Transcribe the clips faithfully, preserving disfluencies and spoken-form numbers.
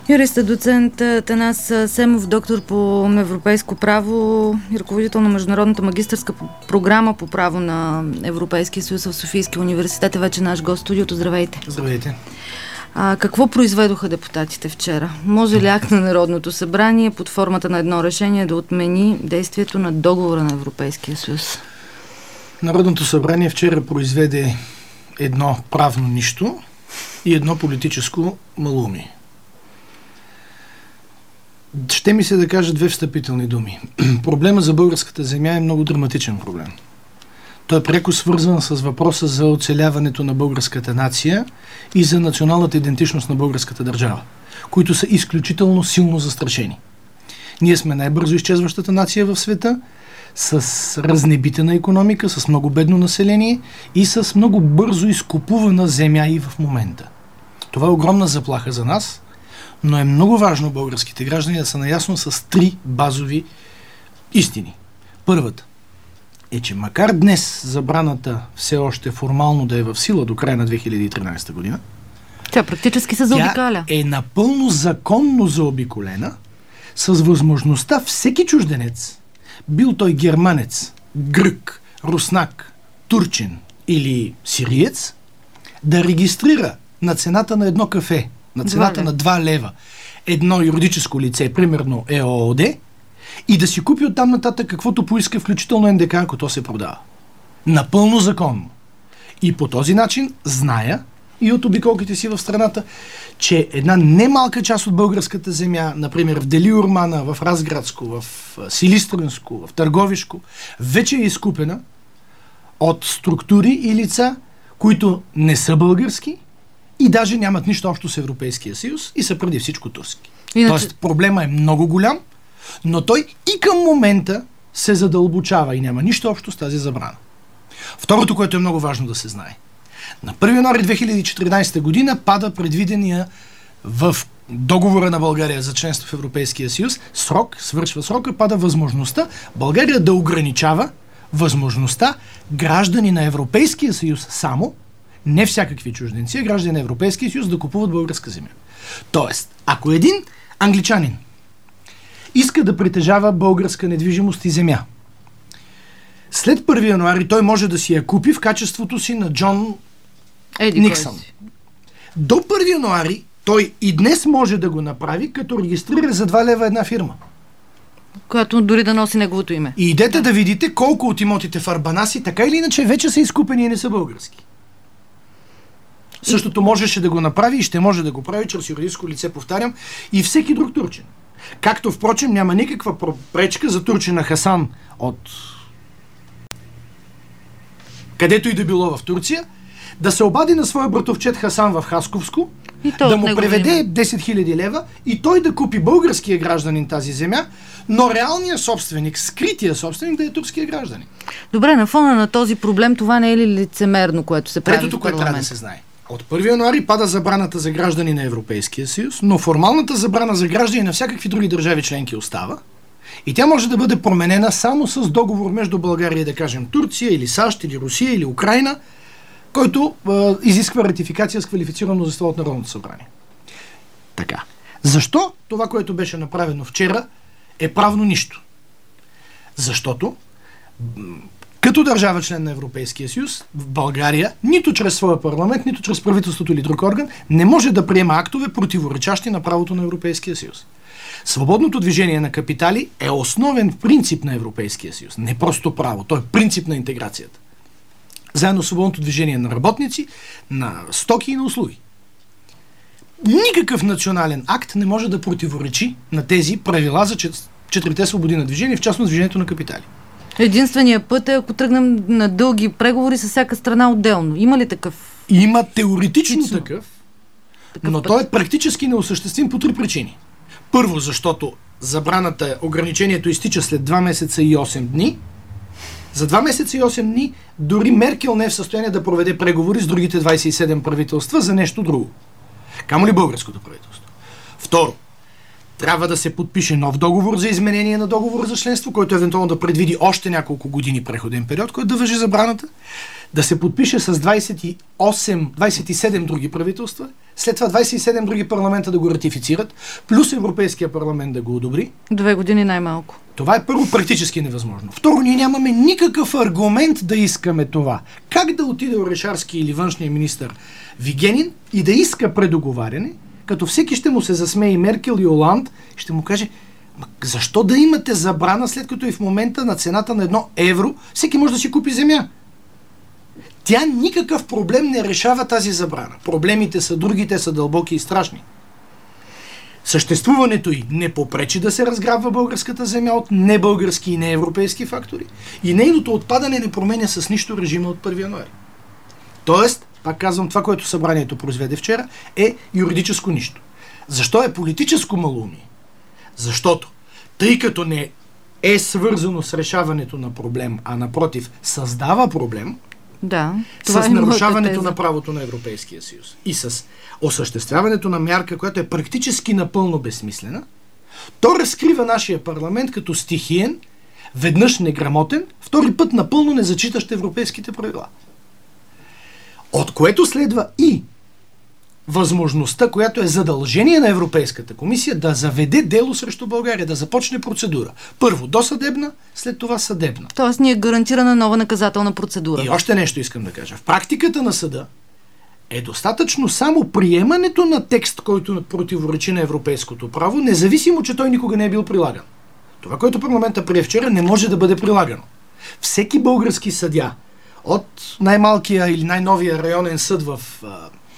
Юрист, доцент Атанас Семов, доктор по европейско право и ръководител на Международната магистърска програма по право на Европейския съюз в Софийския университет, е вече наш гост в студиото. Здравейте! Здравейте! А, какво произведоха депутатите вчера? Може ли акт на Народното събрание под формата на едно решение да отмени действието на договора на Европейския съюз? Народното събрание вчера произведе едно правно нищо и едно политическо малумие. Ще ми се да кажа две встъпителни думи. Проблема за българската земя е много драматичен проблем. Той е пряко свързан с въпроса за оцеляването на българската нация и за националната идентичност на българската държава, които са изключително силно застрашени. Ние сме най-бързо изчезващата нация в света, с разнебитена икономика, с много бедно население и с много бързо изкупувана земя и в момента. Това е огромна заплаха за нас, но е много важно българските граждани да са наясно с три базови истини. Първата е, че макар днес забраната все още формално да е в сила до края на две хиляди и тринадесета година, тя практически се заобикаля. Тя е напълно законно заобиколена с възможността всеки чужденец, бил той германец, грък, руснак, турчин или сириец, да регистрира на цената на едно кафе, на цената на два лева, едно юридическо лице, примерно ЕООД, и да си купи оттам нататък каквото поиска, включително ен де ка, ако то се продава. Напълно законно. И по този начин зная и от обиколките си в страната, че една немалка част от българската земя, например в Делиормана, в Разградско, в Силистренско, в Търговишко, вече е изкупена от структури и лица, които не са български и даже нямат нищо общо с Европейския съюз и са преди всичко турски. Иначе... Тоест проблема е много голям, но той и към момента се задълбочава и няма нищо общо с тази забрана. Второто, което е много важно да се знае. На първи януари две хиляди и четиринадесета година пада предвидения в договора на България за членство в Европейския съюз срок, свършва срока, пада възможността България да ограничава възможността граждани на Европейския съюз само, не всякакви чужденци, а граждани на Европейския съюз да купуват българска земя. Тоест, ако един англичанин иска да притежава българска недвижимост и земя, след първи януари той може да си я купи в качеството си на Джон Еди Никсън. До първи януари той и днес може да го направи, като регистрира за два лева една фирма, която дори да носи неговото име. И идете да, да видите колко от имотите в Арбанаси така или иначе вече са изкупени и не са български. И... Същото можеше да го направи и ще може да го прави чрез юридическо лице, повтарям, и всеки друг турчин. Както, впрочем, няма никаква пречка за турчина Хасан от където и да било в Турция, да се обади на своя братовчет Хасан в Хасковско, да му преведе десет хиляди лева и той да купи българския гражданин тази земя, но реалният собственик, скрития собственик да е турския гражданин. Добре, на фона на този проблем това не е ли лицемерно, което се прави в Третото, което трябва да се знае. От първи януари пада забраната за граждани на Европейския съюз, но формалната забрана за граждани на всякакви други държави членки остава. И тя може да бъде променена само с договор между България, да кажем Турция, или САЩ, или Русия, или Украйна, който е, изисква ратификация с квалифицирано мнозинство от Народното събрание. Така. Защо това, което беше направено вчера, е правно нищо? Защото като държава член на Европейския съюз, в България, нито чрез своя парламент, нито чрез правителството или друг орган, не може да приема актове, противоречащи на правото на Европейския съюз. Свободното движение на капитали е основен принцип на Европейския съюз. Не просто право, то е принцип на интеграцията. Заедно с свободното движение на работници, на стоки и на услуги. Никакъв национален акт не може да противоречи на тези правила за четирите свободи на движение, в частност движението на капитали. Единственият път е, ако тръгнем на дълги преговори с всяка страна отделно. Има ли такъв? Има теоретично Тично. такъв, такъв но път. той е практически неосъществим по три причини. Първо, защото забраната, ограничението изтича след два месеца и осем дни. За два месеца и осем дни дори Меркел не е в състояние да проведе преговори с другите двадесет и седем правителства за нещо друго. Камо ли българското правителство? Второ, трябва да се подпише нов договор за изменение на договор за членство, който евентуално да предвиди още няколко години преходен период, който да важи забраната, да се подпише с двадесет и осем, двадесет и седем други правителства, след това двадесет и седем други парламента да го ратифицират, плюс Европейския парламент да го одобри. Две години най-малко. Това е първо практически невъзможно. Второ, ние нямаме никакъв аргумент да искаме това. Как да отиде Орешарски или външния министър Вигенин и да иска предоговаряне, като всеки ще му се засмее и Меркел и Оланд, ще му каже: защо да имате забрана, след като и в момента на цената на едно евро всеки може да си купи земя? Тя никакъв проблем не решава тази забрана. Проблемите са други, те са дълбоки и страшни. Съществуването й не попречи да се разграбва българската земя от небългарски и неевропейски фактори. И нейното отпадане не променя с нищо режима от първи януари. Тоест, пак казвам, това, което събранието произведе вчера, е юридическо нищо. Защо е политическо малумие? Защото, тъй като не е свързано с решаването на проблем, а напротив създава проблем, да, с е нарушаването на правото на Европейския съюз и с осъществяването на мярка, която е практически напълно безсмислена, то разкрива нашия парламент като стихиен, веднъж неграмотен, втори път напълно незачитащ европейските правила. От което следва и възможността, която е задължение на Европейската комисия, да заведе дело срещу България, да започне процедура. Първо досъдебна, след това съдебна. Тоест ни е гарантирана нова наказателна процедура. И още нещо искам да кажа. В практиката на съда е достатъчно само приемането на текст, който противоречи на европейското право, независимо, че той никога не е бил прилаган. Това, което парламента прие вчера, не може да бъде прилагано. Всеки български съдия, от най-малкия или най-новия районен съд в а,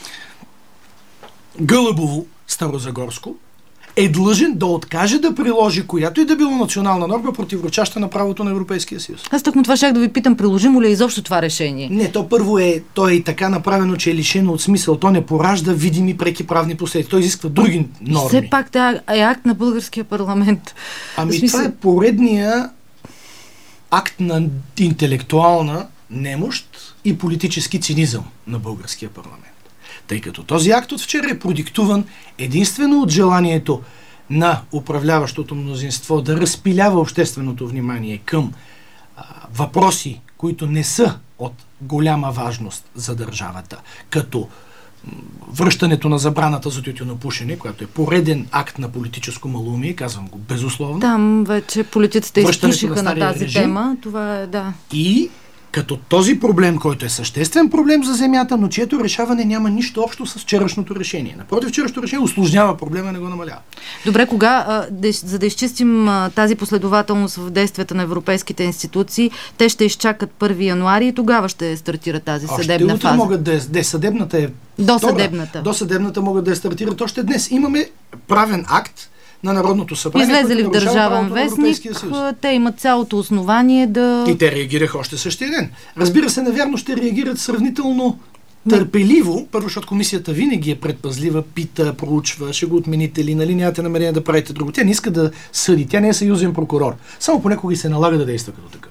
Гълъбово, Старозагорско, е длъжен да откаже да приложи която и да било национална норма, противоречаща на правото на Европейския съюз. Аз тъкмо това щях да ви питам, приложимо ли е изобщо това решение? Не, то първо е, то е и така направено, че е лишено от смисъл. То не поражда видими преки правни последици. То изисква други норми. Все пак това е акт на българския парламент. Ами смисъл... това е поредния акт на интелектуална немощ и политически цинизъм на българския парламент. Тъй като този акт от вчера е продиктуван единствено от желанието на управляващото мнозинство да разпилява общественото внимание към а, въпроси, които не са от голяма важност за държавата, като м- връщането на забраната за тютюнопушене, която е пореден акт на политическо малумие, казвам го безусловно. Там вече политиците изпушиха на, на тази режим, тема. Това е, да. И като този проблем, който е съществен проблем за земята, но чието решаване няма нищо общо с вчерашното решение. Напротив, вчерашното решение усложнява проблема, не го намалява. Добре, кога, а, де, за да изчистим а, тази последователност в действията на европейските институции, те ще изчакат първи януари и тогава ще стартира тази съдебна още фаза. Могат да е, де съдебната е До втора. съдебната. До съдебната могат да е стартират още днес. Имаме правен акт на Народното събрание. Излезли в Държавен вестник, те имат цялото основание да... И те реагираха още същия ден. Разбира се, навярно ще реагират сравнително търпеливо, първо, защото комисията винаги е предпазлива, пита, проучва, ще го отмените ли, нали, нямате намерение да правите друго. Тя не иска да съди, тя не е съюзен прокурор. Само понякога и се налага да действа като такъв.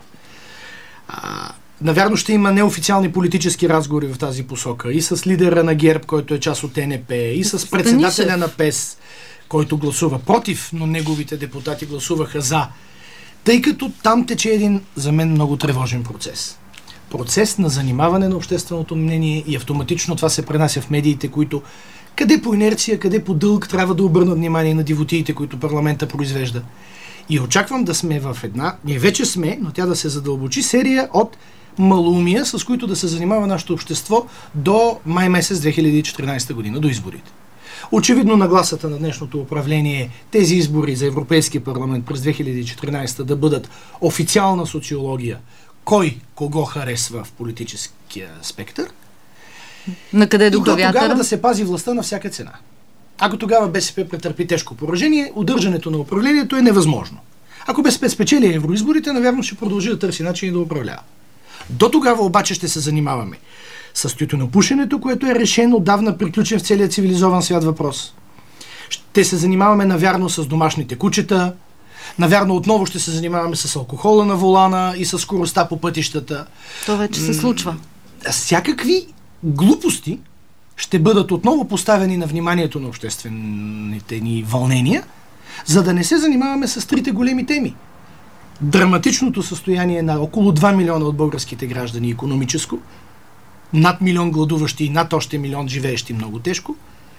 А, навярно ще има неофициални политически разговори в тази посока. И с лидера на ГЕРБ, който е част от Н П, и с председателя на П E С, който гласува против, но неговите депутати гласуваха за. Тъй като там тече един, за мен, много тревожен процес. Процес на занимаване на общественото мнение и автоматично това се пренася в медиите, които къде по инерция, къде по дълг трябва да обърнат внимание на дивотиите, които парламента произвежда. И очаквам да сме в една, ние вече сме, но тя да се задълбочи, серия от малумия, с които да се занимава нашето общество до май месец две хиляди и четиринадесета година, до изборите. Очевидно нагласата на днешното управление е тези избори за Европейския парламент през две хиляди и четиринадесета да бъдат официална социология. Кой кого харесва в политическия спектър? На къде до тогава да се пази властта на всяка цена. Ако тогава БСП претърпи тежко поражение, удържането на управлението е невъзможно. Ако БСП спечели евроизборите, навярно ще продължи да търси начин да управлява. До тогава обаче ще се занимаваме с тютюнопушенето, което е решено, давна приключен в целия цивилизован свят въпрос. Ще се занимаваме навярно с домашните кучета, навярно отново ще се занимаваме с алкохола на волана и с скоростта по пътищата. То вече се случва. Всякакви глупости ще бъдат отново поставени на вниманието на обществените ни вълнения, за да не се занимаваме с трите големи теми. Драматичното състояние на около два милиона от българските граждани икономическо, над милион гладуващи и над още милион живеещи много тежко,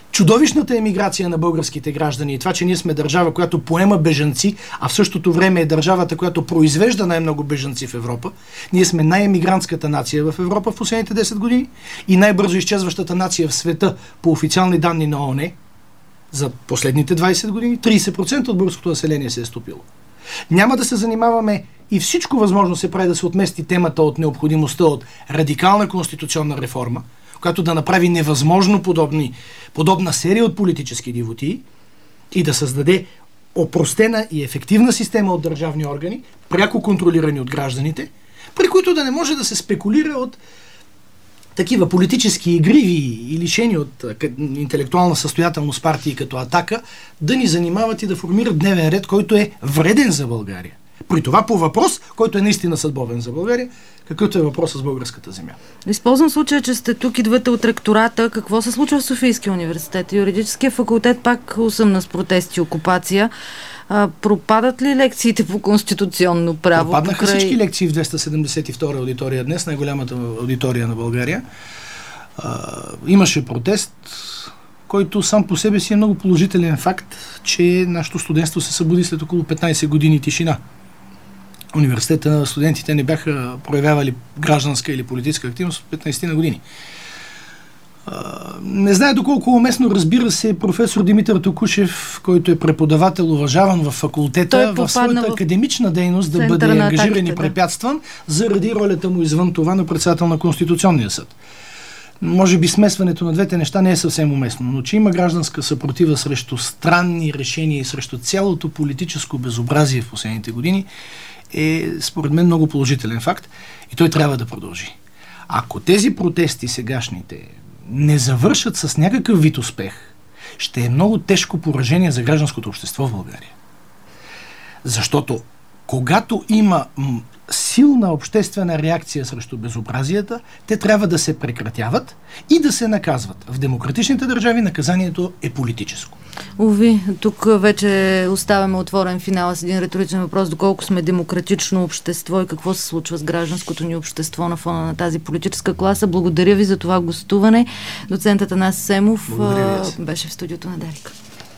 чудовищната емиграция на българските граждани и това, че ние сме държава, която поема бежанци, а в същото време е държавата, която произвежда най-много бежанци в Европа. Ние сме най-емигрантската нация в Европа в последните десет години и най-бързо изчезващата нация в света по официални данни на ООН за последните двайсет години. трийсет процента от българското население се е стопило. Няма да се занимаваме и всичко възможно се прави да се отмести темата от необходимостта от радикална конституционна реформа, която да направи невъзможно подобни, подобна серия от политически дивотии и да създаде опростена и ефективна система от държавни органи, пряко контролирани от гражданите, при които да не може да се спекулира от такива политически игриви и лишени от интелектуална състоятелност партии като Атака, да ни занимават и да формират дневен ред, който е вреден за България. При това по въпрос, който е наистина съдбовен за България, какъвто е въпросът с българската земя. Използвам случая, че сте тук, идвате от ректората. Какво се случва в Софийския университет? Юридическия факултет пак усъмна с протести и окупация. А, пропадат ли лекциите по конституционно право? Пропаднаха покрай... всички лекции в двеста седемдесет и втора аудитория днес, най-голямата аудитория на България. А, имаше протест, който сам по себе си е много положителен факт, че нашето студентство се събуди след около петнайсет години тишина. Университета на студентите не бяха проявявали гражданска или политическа активност от петнайсет на години. Не знае доколко уместно, разбира се, професор Димитър Токушев, който е преподавател, уважаван в факултета, в своята в академична дейност да бъде ангажиран и препятстван, да. заради ролята му извън това на председател на Конституционния съд. Може би смесването на двете неща не е съвсем уместно, но че има гражданска съпротива срещу странни решения и срещу цялото политическо безобразие в последните години, е според мен много положителен факт и той трябва да продължи. Ако тези протести сегашните не завършат с някакъв вид успех, ще е много тежко поражение за гражданското общество в България. Защото когато има м- силна обществена реакция срещу безобразията, те трябва да се прекратяват и да се наказват. В демократичните държави наказанието е политическо. Уви, тук вече оставяме отворен финал с един риторичен въпрос. Доколко сме демократично общество и какво се случва с гражданското ни общество на фона на тази политическа класа. Благодаря ви за това гостуване. Доцент Атанас Семов беше в студиото на Дарик.